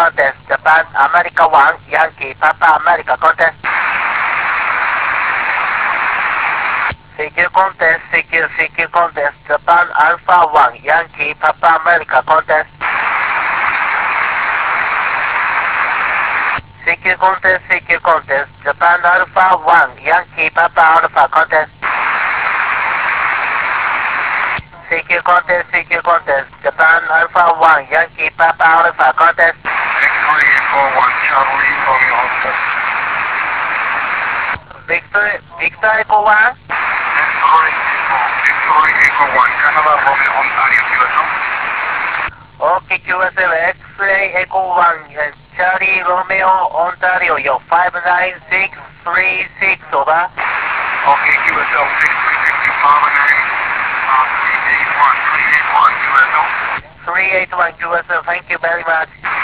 contest, Japan, America 1, Yankee, Papa, America contest. CQ contest, Japan, Alpha 1, Yankee, Papa, America contest. CQ contest, Japan, Alpha 1, Yankee, Papa, Alpha contest. CQ contest, Japan, Alpha 1, Yankee, Papa, Alpha contest. Victory Echo 1, Charlie, Romeo, Oscar. Victor Echo 1. Victory Echo 1, Canada, Romeo, Ontario, QSL. Okay, QSL, X-Ray Echo 1, Charlie, Romeo, Ontario, yo, 59636, over. Okay, QSL 6360, 381 QSL. 381 QSL, thank you very much.